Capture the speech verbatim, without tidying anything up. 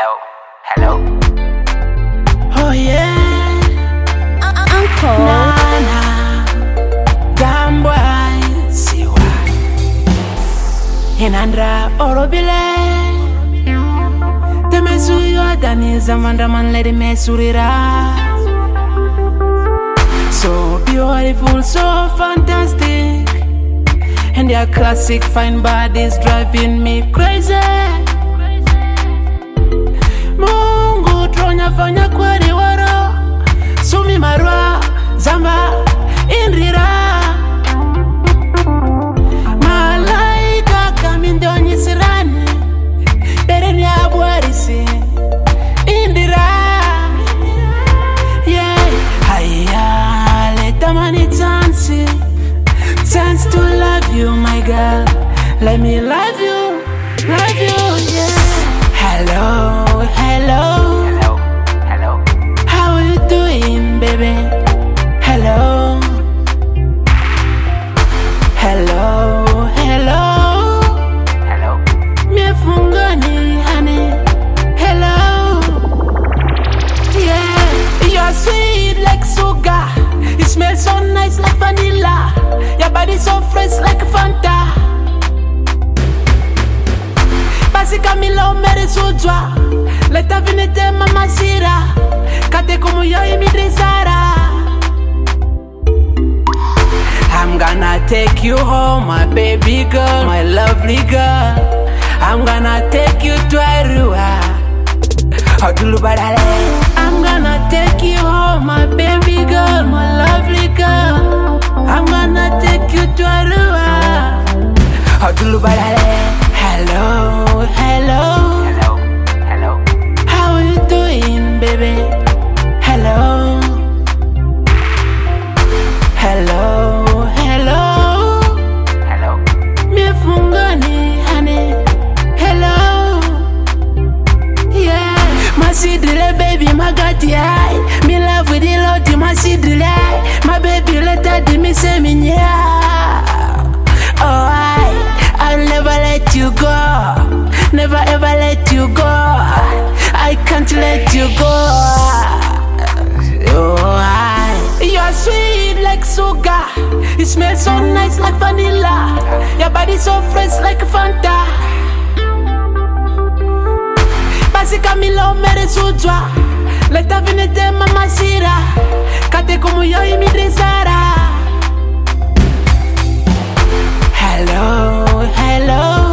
Hello, hello. Oh yeah, Uncle Nana, damn boy, siwa. Inandra orobile, te mesuyo dani zamanda man lady mesurira. So beautiful, so fantastic, and their classic fine bodies driving me crazy. Mungu tronya fanya kweli waro, sumi marwa zamba indira. Malaika kamindonyi sirani, dereni abwarisi indira. Yeah, haya leta mani chance, chance to love you, my girl. Let me love you, love you, yeah. Hello, hello, Hello, hello. how you doing, baby? Hello, hello, hello. Hello. Me fungani, honey. Hello, yeah. You're sweet like sugar. You smell so nice like vanilla. Your body so fresh like Fanta. Basi Camilo mere sujwa, leta vinete mama sira, kate como yo y mi drisara. I'm gonna take you home, my baby girl, my lovely girl. I'm gonna take you to Arua. I'm gonna take you home, my baby girl, my lovely girl. I'm gonna take you to Arua. Hello, hello. Hello, hello. How you doing, baby? Hello, hello, hello. Hello. Me fungani, honey. Hello, yeah. Masidrile, baby, my God, yeah. Me love with the Lord, masidrile. My baby, let her me say me yeah. Oh, I, I'll never let you go. Never ever let you go. I can't let you go. Oh, I, you're sweet like sugar. You smell so nice like vanilla. Your body so fresh like Fanta. Basi Camilo mere sujwa, leta vinete mama sira, kate como yo y mi drisara. Hello, hello.